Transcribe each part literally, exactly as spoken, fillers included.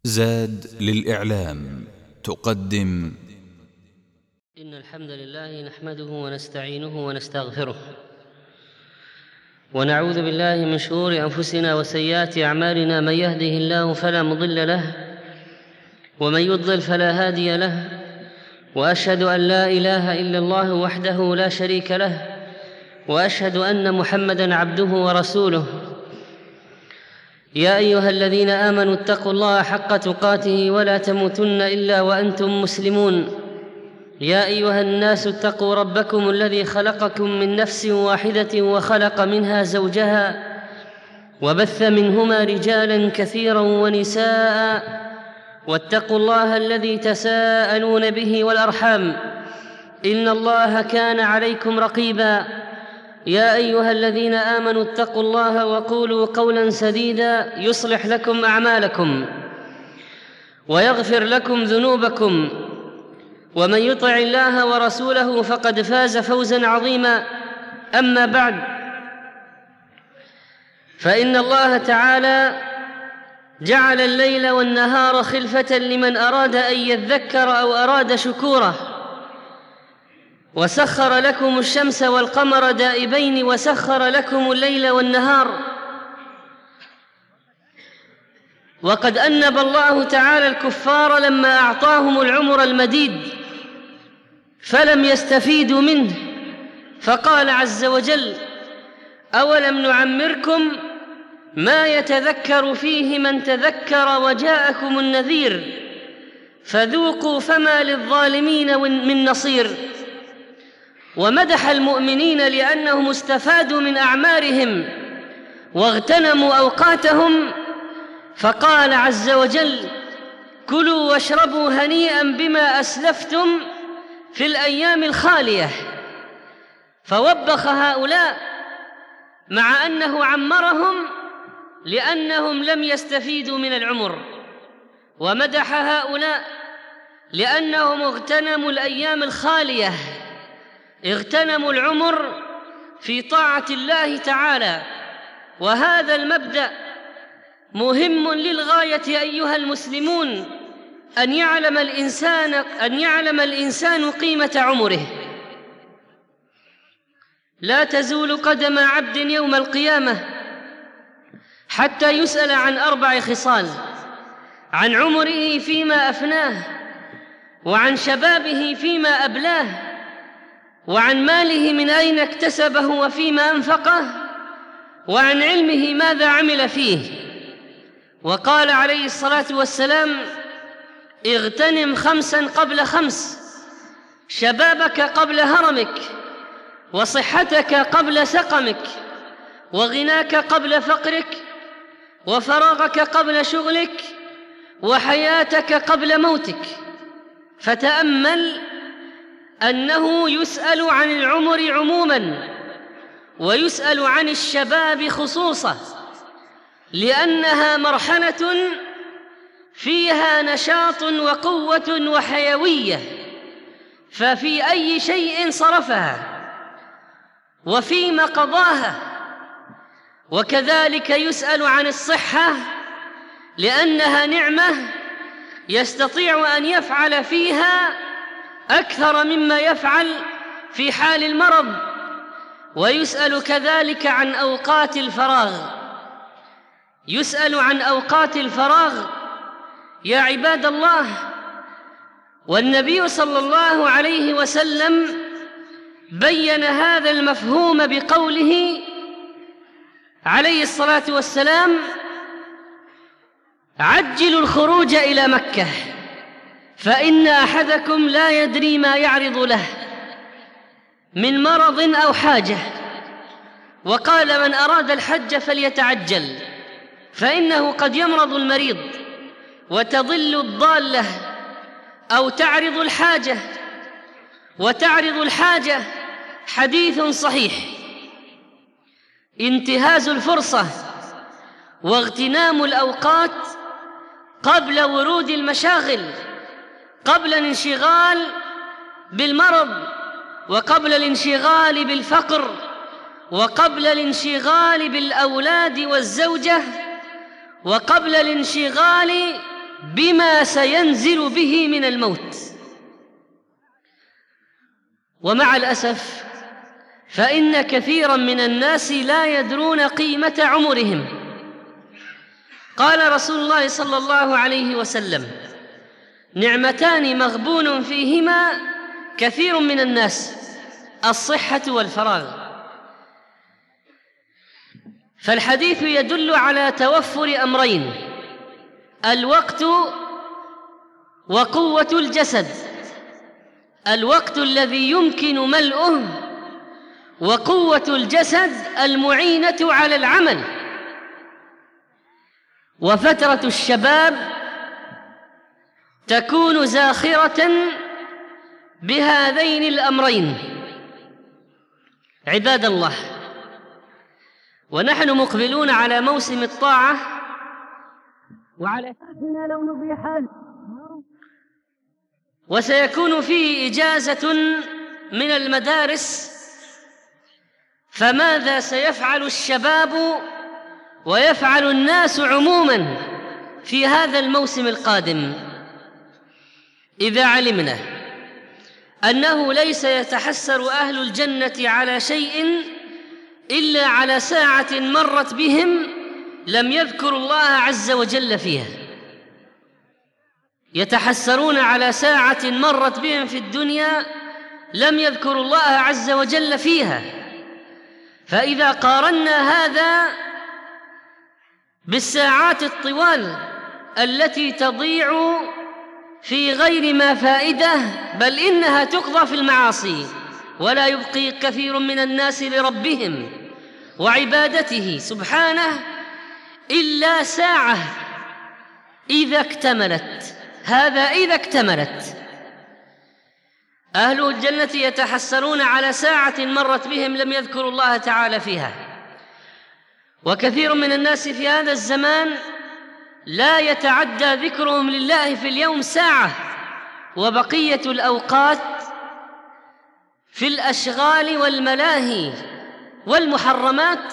زاد للإعلام تقدم. إن الحمد لله نحمده ونستعينه ونستغفره ونعوذ بالله من شرور أنفسنا وسيئات أعمالنا. من يهده الله فلا مضل له ومن يضلل فلا هادي له، وأشهد أن لا إله إلا الله وحده لا شريك له، وأشهد أن محمدًا عبده ورسوله. يا أيها الذين آمنوا اتقوا الله حق تقاته ولا تموتن إلا وأنتم مسلمون. يا أيها الناس اتقوا ربكم الذي خلقكم من نفس واحدة وخلق منها زوجها وبث منهما رجالاً كثيراً ونساء، واتقوا الله الذي تساءلون به والأرحام إن الله كان عليكم رقيباً. يا أيها الذين آمنوا اتقوا الله وقولوا قولاً سديداً يصلح لكم أعمالكم ويغفر لكم ذنوبكم، ومن يطع الله ورسوله فقد فاز فوزاً عظيماً. أما بعد، فإن الله تعالى جعل الليل والنهار خلفة لمن أراد أن يذكر أو أراد شكوره، وسخر لكم الشمس والقمر دائبين، وسخر لكم الليل والنهار. وقد أنب الله تعالى الكفار لما أعطاهم العمر المديد فلم يستفيدوا منه، فقال عز وجل: أولم نعمركم ما يتذكر فيه من تذكر وجاءكم النذير فذوقوا فما للظالمين من نصير. ومدح المؤمنين لأنهم استفادوا من أعمارهم واغتنموا أوقاتهم، فقال عز وجل: كلوا واشربوا هنيئا بما أسلفتم في الأيام الخالية. فوبخ هؤلاء مع أنه عمرهم لأنهم لم يستفيدوا من العمر، ومدح هؤلاء لأنهم اغتنموا الأيام الخالية، اغتنموا العمر في طاعة الله تعالى. وهذا المبدأ مهم للغاية أيها المسلمون، أن يعلم الإنسان أن يعلم الإنسان قيمة عمره. لا تزول قدم عبد يوم القيامة حتى يسأل عن أربع خصال: عن عمره فيما أفناه، وعن شبابه فيما أبلاه، وعن ماله من أين اكتسبه وفيما أنفقه، وعن علمه ماذا عمل فيه. وقال عليه الصلاة والسلام: اغتنم خمسا قبل خمس: شبابك قبل هرمك، وصحتك قبل سقمك، وغناك قبل فقرك، وفراغك قبل شغلك، وحياتك قبل موتك. فتأمل أنه يسأل عن العمر عموماً، ويسأل عن الشباب خصوصاً، لأنها مرحلة فيها نشاط وقوة وحيوية، ففي أي شيء صرفها وفيما قضاها. وكذلك يسأل عن الصحة، لأنها نعمة يستطيع أن يفعل فيها أكثر مما يفعل في حال المرض. ويسأل كذلك عن أوقات الفراغ، يسأل عن أوقات الفراغ يا عباد الله. والنبي صلى الله عليه وسلم بين هذا المفهوم بقوله عليه الصلاة والسلام: عجلوا الخروج إلى مكة فإن أحدكم لا يدري ما يعرض له من مرض أو حاجة. وقال: من أراد الحج فليتعجل، فإنه قد يمرض المريض وتضل الضالة أو تعرض الحاجة. وتعرض الحاجة حديث صحيح. انتهاز الفرصة واغتنام الأوقات قبل ورود المشاغل، قبل الانشغال بالمرض، وقبل الانشغال بالفقر، وقبل الانشغال بالأولاد والزوجة، وقبل الانشغال بما سينزل به من الموت. ومع الأسف فإن كثيرا من الناس لا يدرون قيمة عمرهم. قال رسول الله صلى الله عليه وسلم: نعمتان مغبون فيهما كثير من الناس، الصحة والفراغ. فالحديث يدل على توفر أمرين: الوقت وقوة الجسد. الوقت الذي يمكن ملؤه، وقوة الجسد المعينة على العمل. وفترة الشباب تكون زاخرة بهذين الأمرين. عباد الله، ونحن مقبلون على موسم الطاعة، وعلى حالنا لو نضيع حال، وسيكون فيه إجازة من المدارس. فماذا سيفعل الشباب ويفعل الناس عموما في هذا الموسم القادم؟ إذا علمنا أنه ليس يتحسر أهل الجنة على شيء إلا على ساعة مرت بهم لم يذكروا الله عز وجل فيها. يتحسرون على ساعة مرت بهم في الدنيا لم يذكروا الله عز وجل فيها. فإذا قارنا هذا بالساعات الطوال التي تضيع في غير ما فائدة، بل إنها تقضى في المعاصي، ولا يبقي كثير من الناس لربهم وعبادته سبحانه إلا ساعة إذا اكتملت. هذا إذا اكتملت. أهل الجنة يتحسرون على ساعة مرت بهم لم يذكروا الله تعالى فيها. وكثير من الناس في هذا الزمان لا يتعدى ذكرهم لله في اليوم ساعة، وبقية الأوقات في الأشغال والملاهي والمحرمات.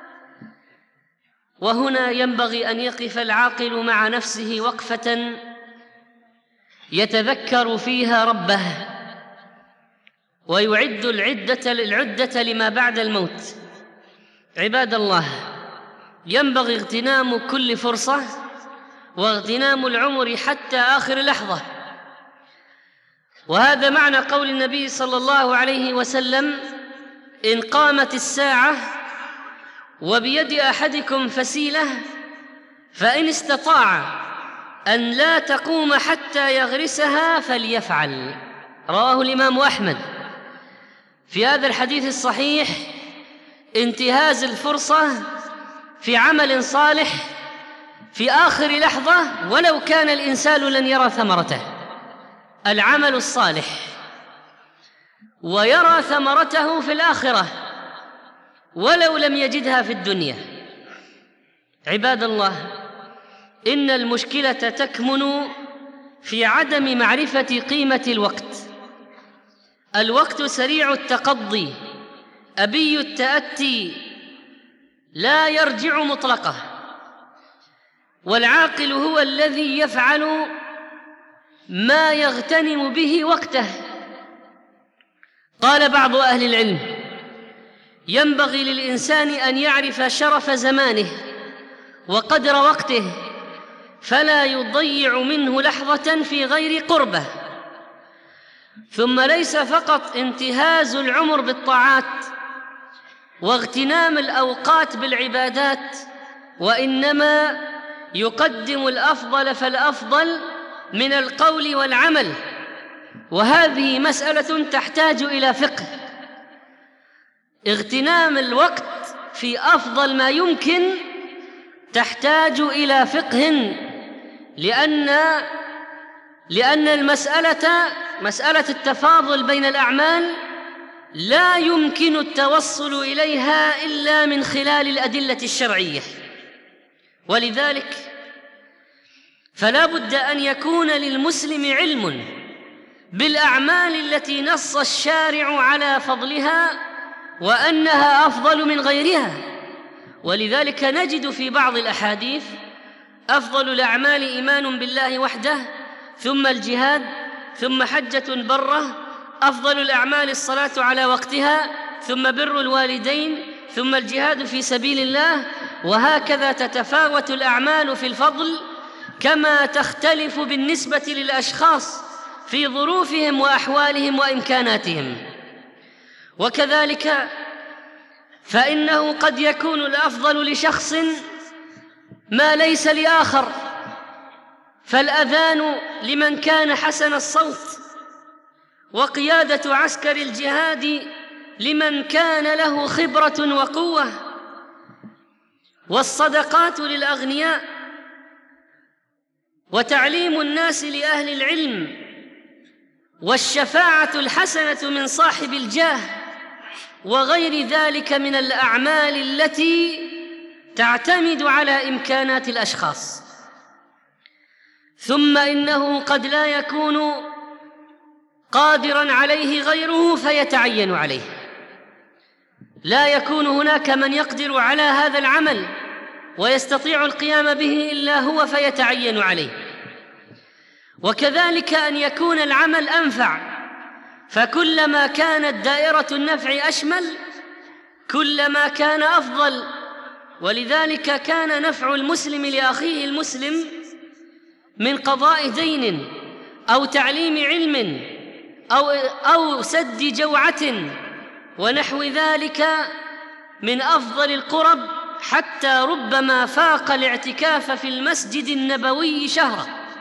وهنا ينبغي أن يقف العاقل مع نفسه وقفة يتذكر فيها ربه، ويعد العدة العدة لما بعد الموت. عباد الله، ينبغي اغتنام كل فرصة واغتنام العمر حتى آخر لحظة. وهذا معنى قول النبي صلى الله عليه وسلم: إن قامت الساعة وبيد أحدكم فسيلة فإن استطاع أن لا تقوم حتى يغرسها فليفعل. رواه الإمام أحمد. في هذا الحديث الصحيح انتهاز الفرصة في عمل صالح في آخر لحظة ولو كان الإنسان لن يرى ثمرته. العمل الصالح ويرى ثمرته في الآخرة ولو لم يجدها في الدنيا. عباد الله، إن المشكلة تكمن في عدم معرفة قيمة الوقت. الوقت سريع التقضي، أبي التأتي، لا يرجع مطلقه. والعاقل هو الذي يفعل ما يغتنم به وقته. قال بعض أهل العلم: ينبغي للإنسان أن يعرف شرف زمانه وقدر وقته، فلا يضيع منه لحظة في غير قربه. ثم ليس فقط انتهاز العمر بالطاعات واغتنام الأوقات بالعبادات، وإنما يقدم الأفضل فالأفضل من القول والعمل. وهذه مسألة تحتاج إلى فقه. اغتنام الوقت في أفضل ما يمكن تحتاج إلى فقه، لأن لأن المسألة مسألة التفاضل بين الأعمال لا يمكن التوصل إليها إلا من خلال الأدلة الشرعية. ولذلك فلا بد أن يكون للمسلم علم بالأعمال التي نص الشارع على فضلها وأنها أفضل من غيرها. ولذلك نجد في بعض الأحاديث أفضل الأعمال إيمان بالله وحده، ثم الجهاد، ثم حجة برة. أفضل الأعمال الصلاة على وقتها، ثم بر الوالدين، ثم الجهاد في سبيل الله. وهكذا تتفاوت الأعمال في الفضل كما تختلف بالنسبة للأشخاص في ظروفهم وأحوالهم وإمكاناتهم. وكذلك فإنه قد يكون الأفضل لشخص ما ليس لآخر، فالأذان لمن كان حسن الصوت، وقيادة عسكر الجهاد لمن كان له خبرة وقوة، والصدقات للأغنياء، وتعليم الناس لأهل العلم، والشفاعة الحسنة من صاحب الجاه، وغير ذلك من الأعمال التي تعتمد على إمكانات الأشخاص. ثم إنه قد لا يكون قادراً عليه غيره فيتعين عليه، لا يكون هناك من يقدر على هذا العمل ويستطيع القيام به إلا هو فيتعين عليه. وكذلك أن يكون العمل أنفع، فكلما كانت دائرة النفع أشمل كلما كان أفضل. ولذلك كان نفع المسلم لأخيه المسلم من قضاء دين أو تعليم علم أو, أو سد جوعة ونحو ذلك من أفضل القرب، حتى ربما فاق الاعتكاف في المسجد النبوي شهرا.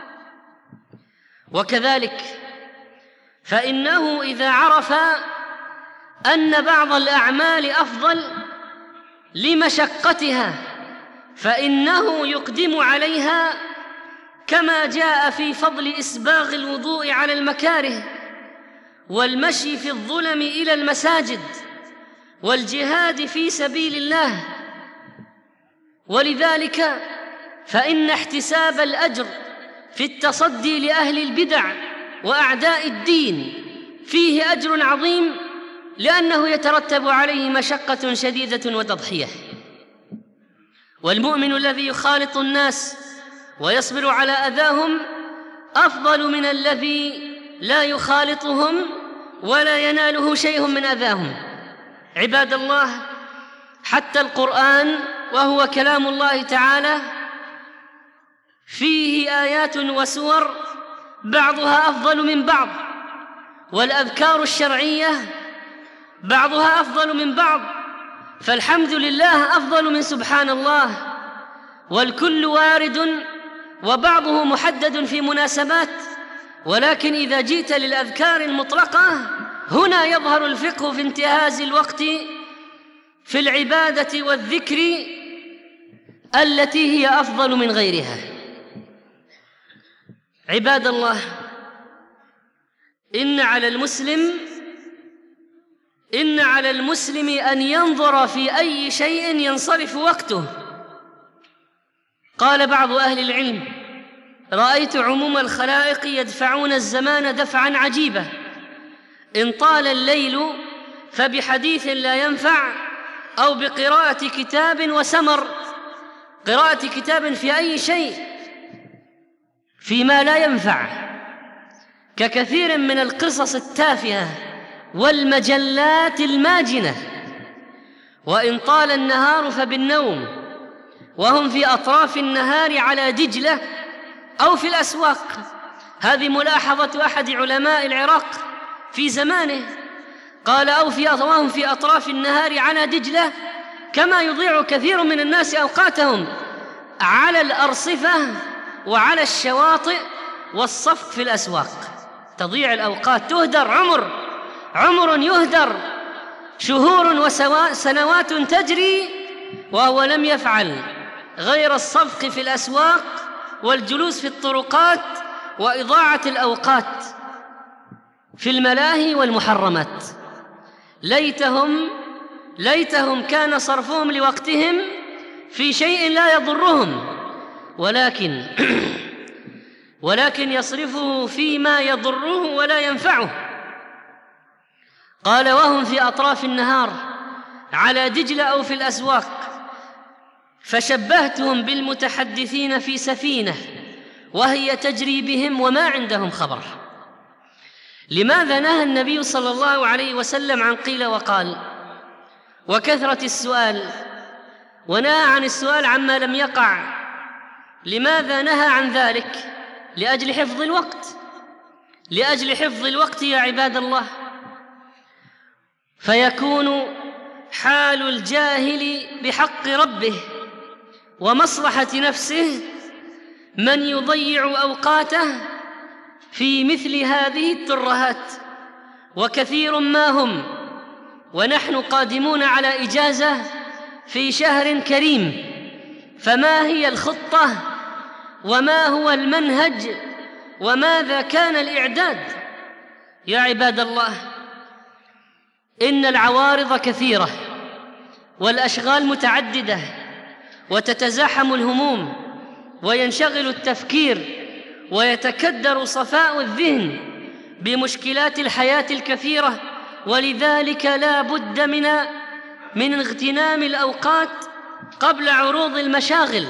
وكذلك فإنه إذا عرف أن بعض الأعمال أفضل لمشقتها فإنه يقدم عليها، كما جاء في فضل إسباغ الوضوء على المكاره، والمشي في الظلم إلى المساجد، والجهاد في سبيل الله. ولذلك فإن احتساب الأجر في التصدي لأهل البدع وأعداء الدين فيه أجر عظيم، لأنه يترتب عليه مشقة شديدة وتضحية. والمؤمن الذي يخالط الناس ويصبر على أذاهم أفضل من الذي لا يخالطهم ولا يناله شيء من أذاهم. عباد الله، حتى القرآن وهو كلام الله تعالى فيه آيات وسور بعضها أفضل من بعض، والأذكار الشرعية بعضها أفضل من بعض، فالحمد لله أفضل من سبحان الله، والكل وارد وبعضه محدد في مناسبات. ولكن إذا جئت للأذكار المطلقة هنا يظهر الفقه في انتهاز الوقت في العبادة والذكر التي هي أفضل من غيرها. عباد الله، إن على المسلم إن على المسلم أن ينظر في أي شيء ينصرف وقته. قال بعض أهل العلم: رأيت عموم الخلائق يدفعون الزمان دفعا عجيبا، إن طال الليل فبحديث لا ينفع، أو بقراءة كتاب وسمر. قراءة كتاب في أي شيء فيما لا ينفع، ككثير من القصص التافهة والمجلات الماجنة. وإن طال النهار فبالنوم، وهم في أطراف النهار على دجلة أو في الأسواق. هذه ملاحظة أحد علماء العراق في زمانه، قال: أو في وهم في أطراف النهار على دجلة، كما يضيع كثير من الناس أوقاتهم على الأرصفة وعلى الشواطئ والصفق في الأسواق. تضيع الأوقات، تهدر عمر عمر يهدر، شهور وسنوات تجري وهو لم يفعل غير الصفق في الأسواق والجلوس في الطرقات وإضاعة الأوقات في الملاهي والمحرمات. ليتهم ليتهم كان صرفهم لوقتهم في شيء لا يضرهم، ولكن ولكن يصرفه فيما يضره ولا ينفعه. قال: وهم في أطراف النهار على دجلة أو في الأسواق، فشبهتهم بالمتحدثين في سفينة وهي تجري بهم وما عندهم خبر. لماذا نهى النبي صلى الله عليه وسلم عن قيل وقال وكثرة السؤال، ونهى عن السؤال عما لم يقع؟ لماذا نهى عن ذلك؟ لأجل حفظ الوقت، لأجل حفظ الوقت يا عباد الله. فيكون حال الجاهل بحق ربه ومصلحة نفسه من يضيع أوقاته في مثل هذه الترهات، وكثير ما هم. ونحن قادمون على إجازة في شهر كريم، فما هي الخطة وما هو المنهج وماذا كان الإعداد؟ يا عباد الله، إن العوارض كثيرة والأشغال متعددة، وتتزاحم الهموم وينشغل التفكير ويتكدر صفاء الذهن بمشكلات الحياة الكثيرة، ولذلك لا بد من من اغتنام الأوقات قبل عروض المشاغل.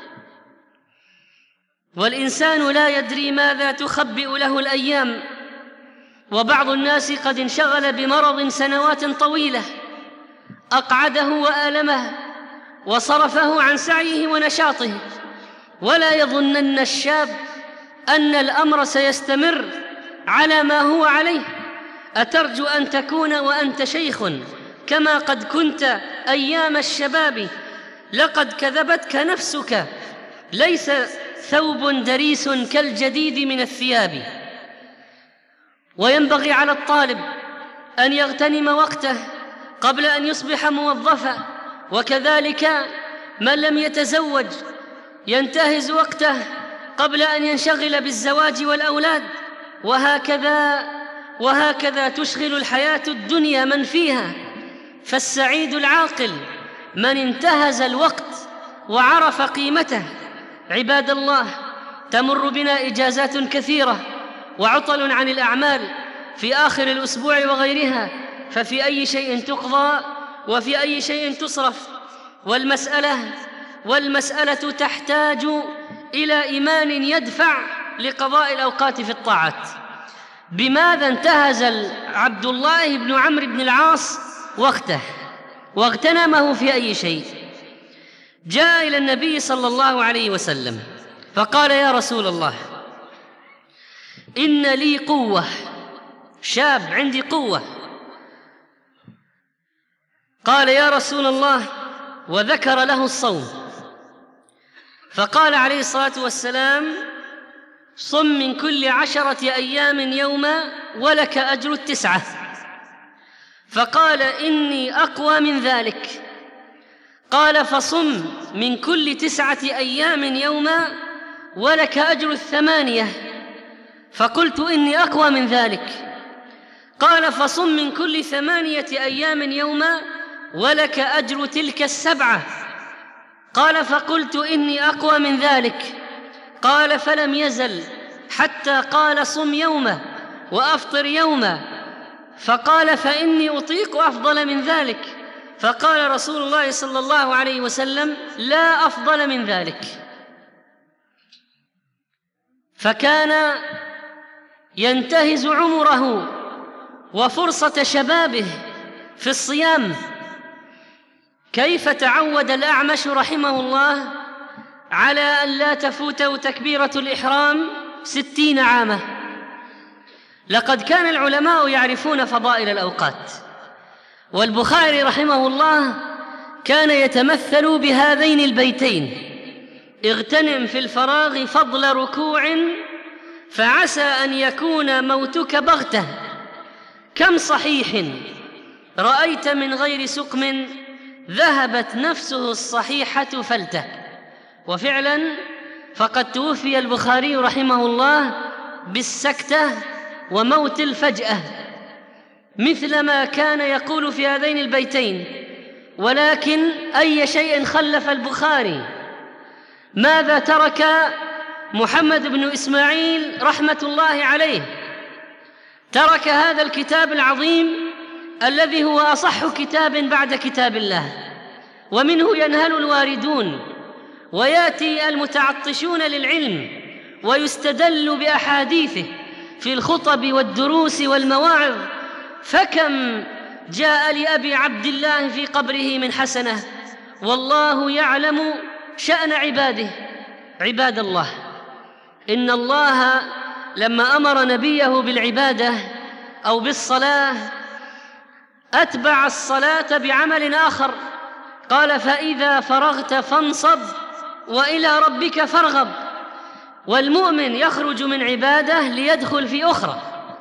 والإنسان لا يدري ماذا تخبئ له الأيام، وبعض الناس قد انشغل بمرض سنوات طويلة أقعده وآلمه وصرفه عن سعيه ونشاطه، ولا يظنن الشاب أن الأمر سيستمر على ما هو عليه. أترجو أن تكون وأنت شيخ كما قد كنت أيام الشباب؟ لقد كذبتك نفسك، ليس ثوب دريس كالجديد من الثياب. وينبغي على الطالب أن يغتنم وقته قبل أن يصبح موظفا، وكذلك من لم يتزوج ينتهز وقته قبل أن ينشغل بالزواج والأولاد، وهكذا وهكذا تشغل الحياة الدنيا من فيها. فالسعيد العاقل من انتهز الوقت وعرف قيمته. عباد الله، تمر بنا إجازات كثيرة وعطل عن الأعمال في آخر الأسبوع وغيرها، ففي أي شيء تقضى وفي أي شيء تصرف. والمسألة والمسألة تحتاج إلى إيمان يدفع لقضاء الأوقات في الطاعات. بماذا انتهز عبد الله بن عمرو بن العاص وقته واغتنمه في أي شيء؟ جاء إلى النبي صلى الله عليه وسلم فقال: يا رسول الله، إن لي قوة، شاب عندي قوة. قال: يا رسول الله، وذكر له الصوم. فقال عليه الصلاة والسلام: صم من كل عشرة أيام يوما ولك أجر التسعة. فقال: إني أقوى من ذلك. قال: فصم من كل تسعة أيام يوما ولك أجر الثمانية. فقلت: إني أقوى من ذلك. قال: فصم من كل ثمانية أيام يوما ولك أجر تلك السبعة. قال: فقلت: إني أقوى من ذلك. قال: فلم يزل حتى قال: صم يومه وأفطر يومه. فقال: فإني أطيق أفضل من ذلك. فقال رسول الله صلى الله عليه وسلم: لا أفضل من ذلك. فكان ينتهز عمره وفرصة شبابه في الصيام. كيف تعود الأعمش رحمه الله على أن لا تفوته تكبيرة الإحرام ستين عاما؟ لقد كان العلماء يعرفون فضائل الأوقات، والبخاري رحمه الله كان يتمثل بهذين البيتين: اغتنم في الفراغ فضل ركوع فعسى أن يكون موتك بغتة. كم صحيح رأيت من غير سقم ذهبت نفسه الصحيحة فلته. وفعلا فقد توفي البخاري رحمه الله بالسكتة وموت الفجأة، مثل ما كان يقول في هذين البيتين. ولكن أي شيء خلف البخاري؟ ماذا ترك محمد بن إسماعيل رحمة الله عليه؟ ترك هذا الكتاب العظيم الذي هو أصح كتاب بعد كتاب الله، ومنه ينهل الواردون ويأتي المتعطشون للعلم ويستدل بأحاديثه في الخطب والدروس والمواعظ. فكم جاء لأبي عبد الله في قبره من حسنة، والله يعلم شأن عباده. عباد الله، إن الله لما أمر نبيه بالعبادة أو بالصلاة أتبع الصلاة بعمل آخر، قال: فإذا فرغت فانصب وإلى ربك فارغب. والمؤمن يخرج من عبادة ليدخل في أخرى.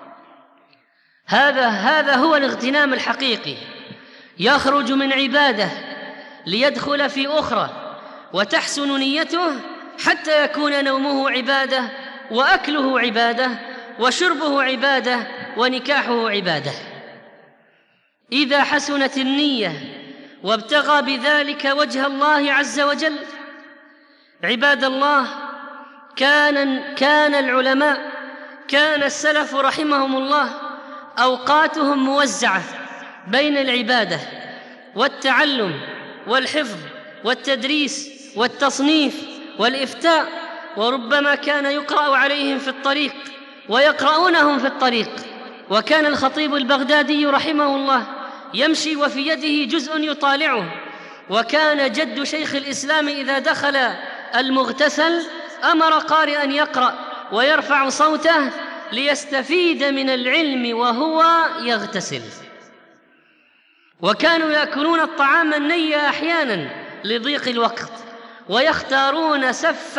هذا هذا هو الاغتنام الحقيقي. يخرج من عبادة ليدخل في أخرى، وتحسن نيته حتى يكون نومه عبادة، وأكله عبادة، وشربه عبادة، ونكاحه عبادة. إذا حسنت النية وابتغى بذلك وجه الله عز وجل. عباد الله، كان كان العلماء كان السلف رحمهم الله أوقاتهم موزعة بين العبادة والتعلم والحفظ والتدريس والتصنيف والإفتاء، وربما كان يقرأ عليهم في الطريق ويقرؤونهم في الطريق. وكان الخطيب البغدادي رحمه الله يمشي وفي يده جزء يطالعه، وكان جد شيخ الإسلام إذا دخل المغتسل أمر قارئا يقرأ ويرفع صوته ليستفيد من العلم وهو يغتسل. وكانوا يأكلون الطعام الني أحيانا لضيق الوقت، ويختارون سف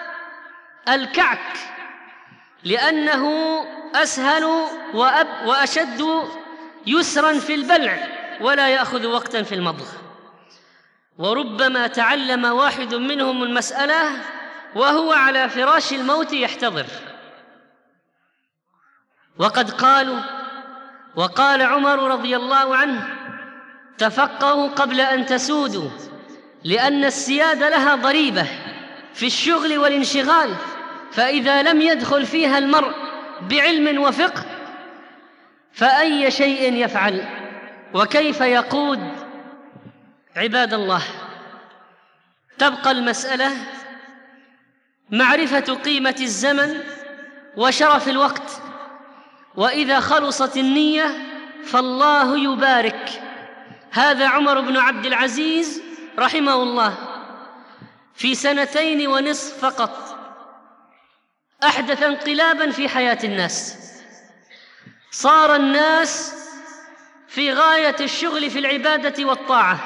الكعك لأنه أسهل وأب وأشد يسرا في البلع ولا يأخذ وقتا في المضغ. وربما تعلم واحد منهم المسألة وهو على فراش الموت يحتضر. وقد قالوا، وقال عمر رضي الله عنه: تفقهوا قبل أن تسودوا، لأن السيادة لها ضريبة في الشغل والانشغال، فإذا لم يدخل فيها المرء بعلم وفقه فأي شيء يفعل وكيف يقود؟ عباد الله، تبقى المسألة معرفة قيمة الزمن وشرف الوقت، وإذا خلصت النية فالله يبارك. هذا عمر بن عبد العزيز رحمه الله في سنتين ونصف فقط أحدث انقلابا في حياة الناس. صار الناس في غاية الشغل في العبادة والطاعة،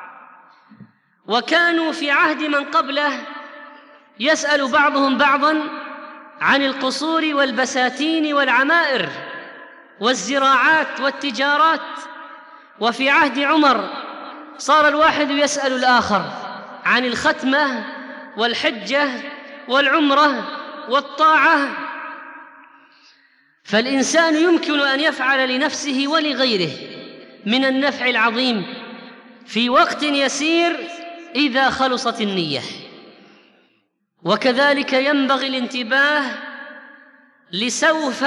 وكانوا في عهد من قبله يسأل بعضهم بعضا عن القصور والبساتين والعمائر والزراعات والتجارات. وفي عهد عمر صار الواحد يسأل الآخر عن الختمة والحجة والعمرة والطاعة. فالإنسان يمكن أن يفعل لنفسه ولغيره من النفع العظيم في وقت يسير إذا خلصت النية. وكذلك ينبغي الانتباه لسوف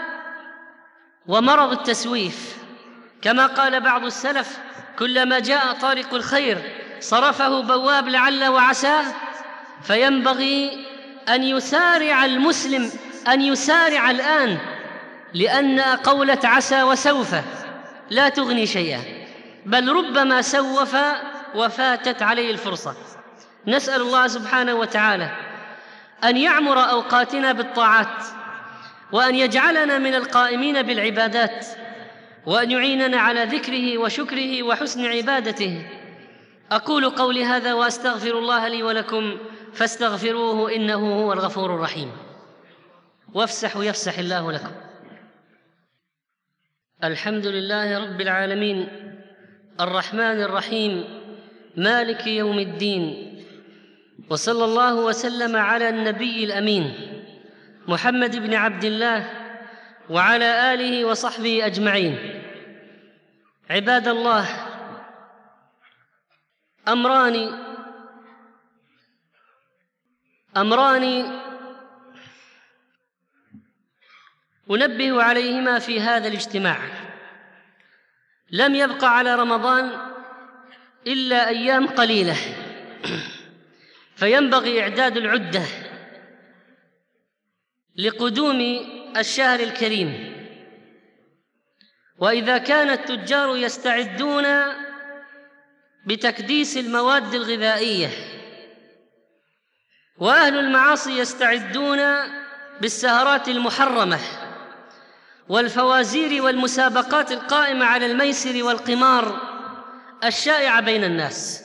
ومرض التسويف، كما قال بعض السلف: كلما جاء طارق الخير صرفه بواب لعل وعسى. فينبغي أن يسارع المسلم أن يسارع الآن، لأن قولة عسى وسوف لا تغني شيئا، بل ربما سوف وفاتت عليه الفرصة. نسأل الله سبحانه وتعالى أن يعمر أوقاتنا بالطاعات، وأن يجعلنا من القائمين بالعبادات، وأن يعيننا على ذكره وشكره وحسن عبادته. أقول قولي هذا وأستغفر الله لي ولكم فاستغفروه إنه هو الغفور الرحيم. وافسحوا يفسح الله لكم. الحمد لله رب العالمين، الرحمن الرحيم، مالك يوم الدين، وصلى الله وسلم على النبي الأمين محمد بن عبد الله وعلى آله وصحبه أجمعين. عباد الله، أمران أمران أنبه عليهما في هذا الاجتماع. لم يبق على رمضان إلا أيام قليلة، فينبغي إعداد العدة لقدوم الشهر الكريم. وإذا كان التجار يستعدون بتكديس المواد الغذائية، وأهل المعاصي يستعدون بالسهرات المحرمة والفوازير والمسابقات القائمة على الميسر والقمار الشائعة بين الناس،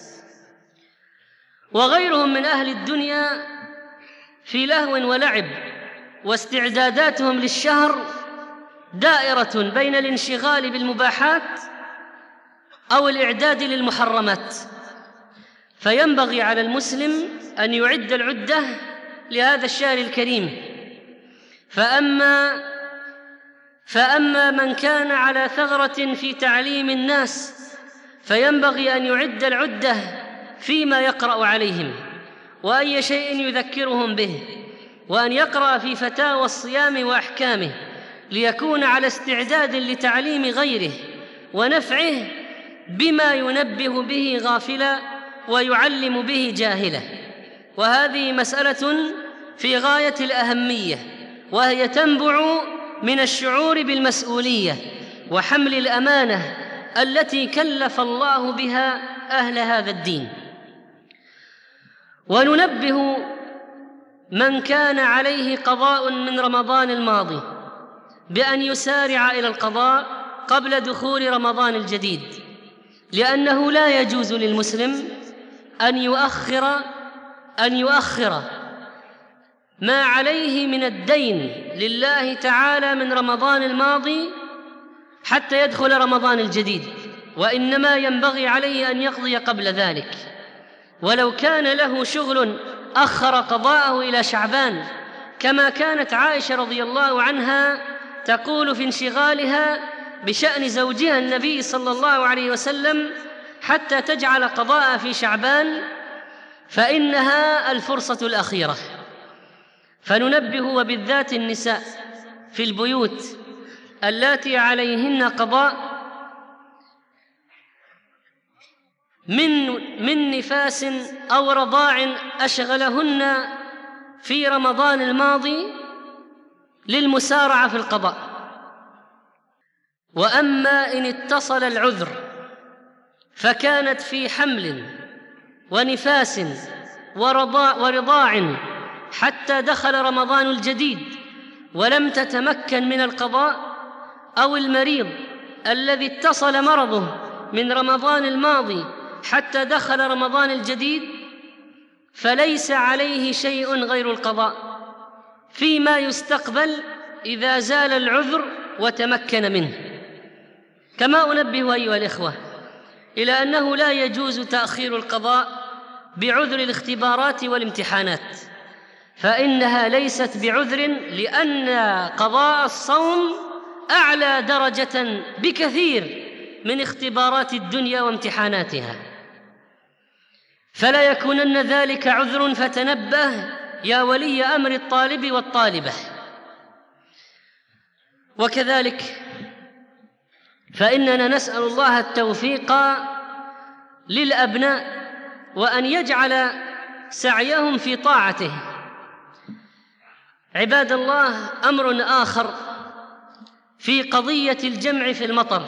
وغيرهم من أهل الدنيا في لهو ولعب، واستعداداتهم للشهر دائرة بين الانشغال بالمباحات أو الإعداد للمحرمات. فينبغي على المسلم أن يعد العدة لهذا الشهر الكريم. فأما فأما من كان على ثغرة في تعليم الناس فينبغي أن يعد العدة فيما يقرأ عليهم وأي شيء يذكرهم به، وأن يقرأ في فتاوى الصيام وأحكامه ليكون على استعداد لتعليم غيره ونفعه بما ينبه به غافلا ويعلم به جاهلا. وهذه مسألة في غاية الأهمية، وهي تنبع من الشعور بالمسؤولية وحمل الأمانة التي كلف الله بها أهل هذا الدين. وننبه من كان عليه قضاء من رمضان الماضي بأن يسارع إلى القضاء قبل دخول رمضان الجديد، لأنه لا يجوز للمسلم أن يؤخر أن يؤخر ما عليه من الدين لله تعالى من رمضان الماضي حتى يدخل رمضان الجديد، وإنما ينبغي عليه أن يقضي قبل ذلك. ولو كان له شغل أخر قضاءه إلى شعبان، كما كانت عائشة رضي الله عنها تقول في انشغالها بشأن زوجها النبي صلى الله عليه وسلم حتى تجعل قضاء في شعبان، فإنها الفرصة الأخيرة. فننبه وبالذات النساء في البيوت اللاتي عليهن قضاء من من نفاس أو رضاع أشغلهن في رمضان الماضي للمسارعة في القضاء. وأما إن اتصل العذر فكانت في حمل ونفاس ورضاع, ورضاع حتى دخل رمضان الجديد ولم تتمكن من القضاء، أو المريض الذي اتصل مرضه من رمضان الماضي حتى دخل رمضان الجديد، فليس عليه شيء غير القضاء فيما يستقبل إذا زال العذر وتمكن منه. كما أنبه أيها الإخوة إلى أنه لا يجوز تأخير القضاء بعذر الاختبارات والامتحانات، فإنها ليست بعذر، لأن قضاء الصوم أعلى درجة بكثير من اختبارات الدنيا وامتحاناتها، فلا يكونن ذلك عذر. فتنبه يا ولي أمر الطالب والطالبة. وكذلك فإننا نسأل الله التوفيق للأبناء وأن يجعل سعيهم في طاعته. عباد الله، أمر آخر في قضية الجمع في المطر،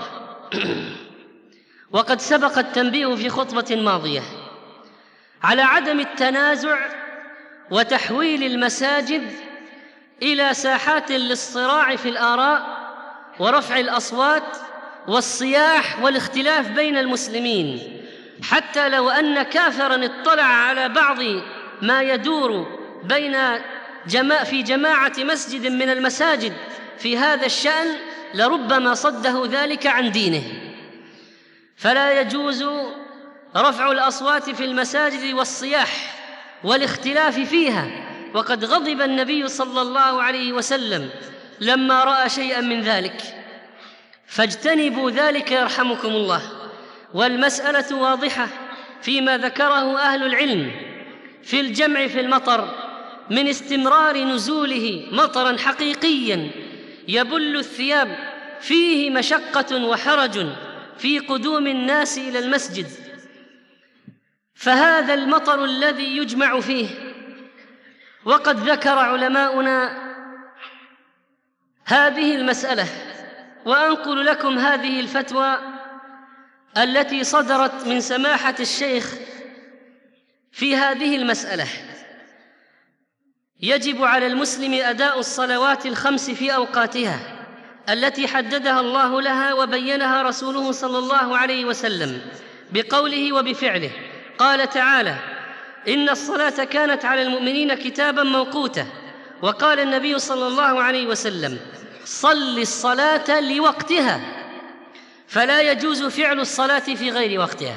وقد سبق التنبيه في خطبة ماضية على عدم التنازع وتحويل المساجد إلى ساحات للصراع في الآراء ورفع الأصوات والصياح والاختلاف بين المسلمين، حتى لو أن كافراً اطلع على بعض ما يدور بين جماعة في جماعة مسجد من المساجد في هذا الشأن لربما صده ذلك عن دينه. فلا يجوز رفع الأصوات في المساجد والصياح والاختلاف فيها، وقد غضب النبي صلى الله عليه وسلم لما رأى شيئا من ذلك، فاجتنبوا ذلك يرحمكم الله. والمسألة واضحة فيما ذكره أهل العلم في الجمع في المطر من استمرار نزوله مطرا حقيقيا يبل الثياب، فيه مشقة وحرج في قدوم الناس إلى المسجد، فهذا المطر الذي يجمع فيه. وقد ذكر علماؤنا هذه المسألة، وأنقل لكم هذه الفتوى التي صدرت من سماحة الشيخ في هذه المسألة: يجب على المسلم أداء الصلوات الخمس في أوقاتها التي حددها الله لها وبينها رسوله صلى الله عليه وسلم بقوله وبفعله. قال تعالى: إن الصلاة كانت على المؤمنين كتابا موقوتا. وقال النبي صلى الله عليه وسلم: صل الصلاة لوقتها، فلا يجوز فعل الصلاة في غير وقتها،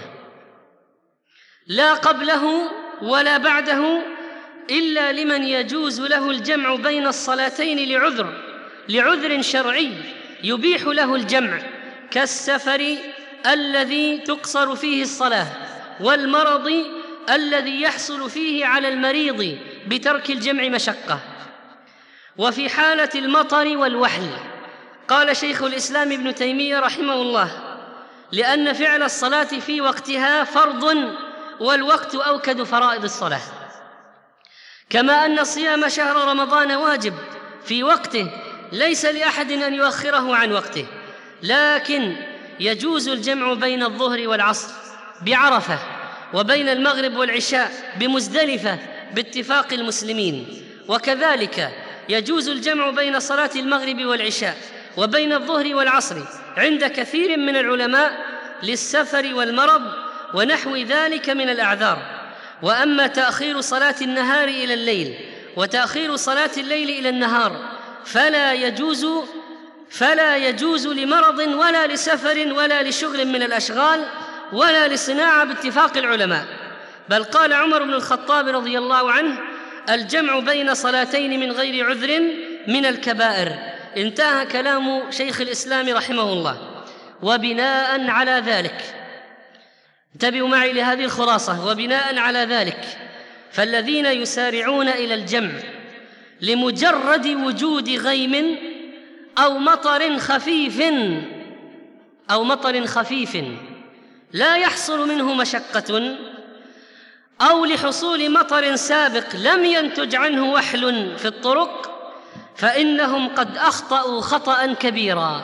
لا قبله ولا بعده، إلا لمن يجوز له الجمع بين الصلاتين لعذر لعذر شرعي يبيح له الجمع، كالسفر الذي تقصر فيه الصلاة، والمرض الذي يحصل فيه على المريض بترك الجمع مشقة، وفي حالة المطر والوحل. قال شيخ الإسلام ابن تيمية رحمه الله: لأن فعل الصلاة في وقتها فرض، والوقت أوكد فرائض الصلاة، كما أن صيام شهر رمضان واجب في وقته، ليس لأحد أن يؤخره عن وقته، لكن يجوز الجمع بين الظهر والعصر بعرفة، وبين المغرب والعشاء بمزدلفة باتفاق المسلمين، وكذلك يجوز الجمع بين صلاة المغرب والعشاء وبين الظهر والعصر عند كثير من العلماء للسفر والمرض ونحو ذلك من الأعذار. وأما تأخير صلاة النهار إلى الليل وتأخير صلاة الليل إلى النهار فلا يجوز فلا يجوز لمرض ولا لسفر ولا لشغل من الأشغال ولا لصناعة باتفاق العلماء. بل قال عمر بن الخطاب رضي الله عنه: الجمع بين صلاتين من غير عذر من الكبائر. انتهى كلام شيخ الإسلام رحمه الله. وبناء على ذلك، انتبهوا معي لهذه الخلاصة، وبناء على ذلك فالذين يسارعون إلى الجمع لمجرد وجود غيم أو مطر خفيف أو مطر خفيف لا يحصل منه مشقة، أو لحصول مطر سابق لم ينتج عنه وحل في الطرق، فإنهم قد أخطأوا خطأ كبيرا،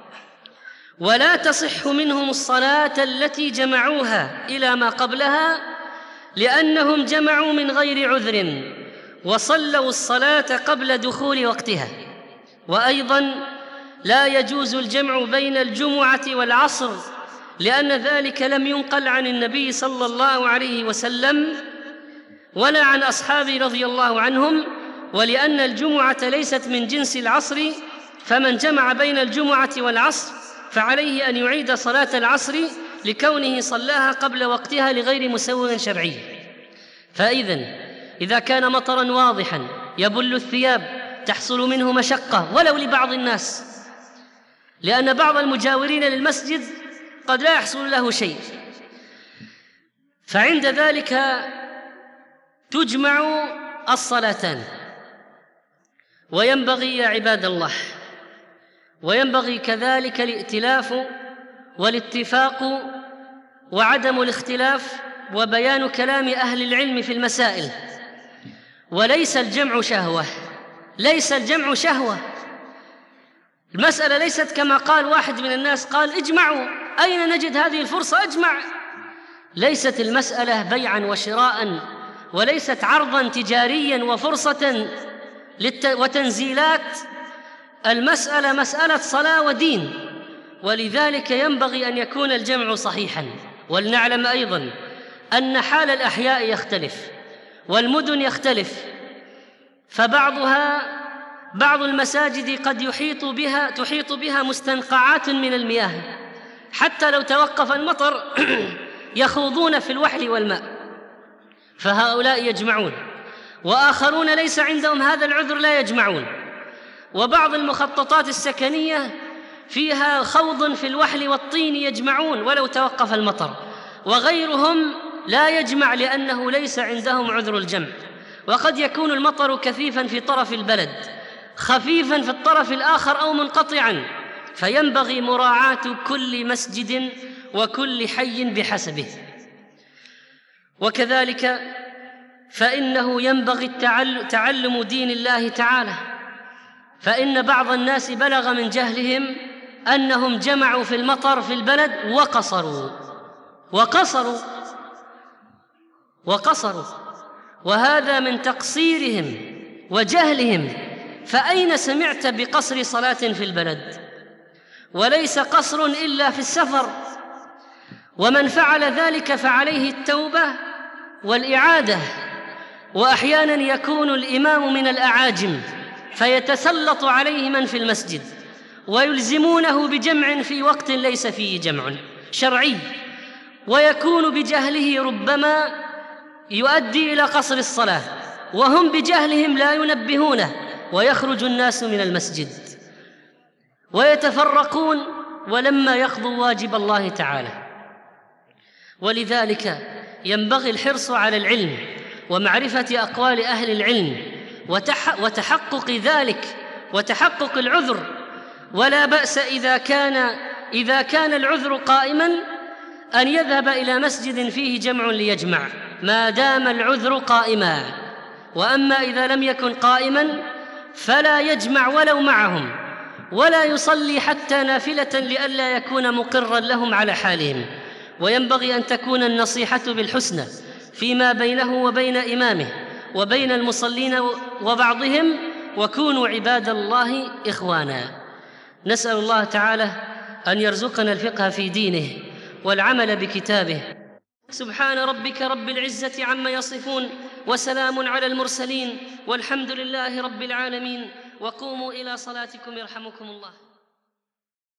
ولا تصح منهم الصلاة التي جمعوها إلى ما قبلها، لأنهم جمعوا من غير عذر وصلوا الصلاة قبل دخول وقتها. وأيضا لا يجوز الجمع بين الجمعة والعصر، لأن ذلك لم ينقل عن النبي صلى الله عليه وسلم ولا عن أصحابه رضي الله عنهم، ولأن الجمعة ليست من جنس العصر، فمن جمع بين الجمعة والعصر فعليه أن يعيد صلاة العصر لكونه صلاها قبل وقتها لغير مسوغ شرعي. فإذن إذا كان مطرا واضحا يبل الثياب تحصل منه مشقة ولو لبعض الناس، لأن بعض المجاورين للمسجد قد لا يحصل له شيء، فعند ذلك تجمع الصلاتان. وينبغي يا عباد الله، وينبغي كذلك الائتلاف والاتفاق وعدم الاختلاف وبيان كلام أهل العلم في المسائل. وليس الجمع شهوة، ليس الجمع شهوة. المسألة ليست كما قال واحد من الناس، قال اجمعوا، أين نجد هذه الفرصة؟ اجمع. ليست المسألة بيعا وشراء، وليست عرضا تجاريا وفرصة وتنزيلات. المسألة مسألة صلاة ودين، ولذلك ينبغي أن يكون الجمع صحيحا. ولنعلم أيضا أن حال الأحياء يختلف والمدن يختلف، فبعضها بعض المساجد قد يحيط بها تحيط بها مستنقعات من المياه، حتى لو توقف المطر يخوضون في الوحل والماء، فهؤلاء يجمعون، وآخرون ليس عندهم هذا العذر لا يجمعون. وبعض المخططات السكنية فيها خوض في الوحل والطين يجمعون ولو توقف المطر، وغيرهم لا يجمع لأنه ليس عندهم عذر الجمع. وقد يكون المطر كثيفا في طرف البلد، خفيفا في الطرف الآخر أو منقطعا، فينبغي مراعاة كل مسجد وكل حي بحسبه. وكذلك فإنه ينبغي تعلم دين الله تعالى، فإن بعض الناس بلغ من جهلهم أنهم جمعوا في المطر في البلد وقصروا وقصروا وقصروا وهذا من تقصيرهم وجهلهم. فأين سمعت بقصر صلاة في البلد؟ وليس قصر إلا في السفر، ومن فعل ذلك فعليه التوبة والإعادة. وأحيانا يكون الإمام من الأعاجم فيتسلط عليه من في المسجد ويلزمونه بجمع في وقت ليس فيه جمع شرعي، ويكون بجهله ربما يؤدي إلى قصر الصلاة، وهم بجهلهم لا ينبهونه، ويخرج الناس من المسجد ويتفرقون ولما يقضوا واجب الله تعالى. ولذلك ينبغي الحرص على العلم ومعرفة أقوال أهل العلم وتحقق ذلك وتحقق العذر. ولا بأس إذا كان إذا كان العذر قائما أن يذهب إلى مسجد فيه جمع ليجمع ما دام العذر قائما، وأما إذا لم يكن قائما فلا يجمع ولو معهم، ولا يصلي حتى نافلة لئلا يكون مقرا لهم على حالهم. وينبغي أن تكون النصيحة بالحسنى فيما بينه وبين إمامه وبين المصلين وبعضهم، وكونوا عباد الله إخوانا. نسأل الله تعالى أن يرزقنا الفقه في دينه والعمل بكتابه. سبحان ربك رب العزة عما يصفون، وسلام على المرسلين، والحمد لله رب العالمين. وقوموا إلى صلاتكم يرحمكم الله.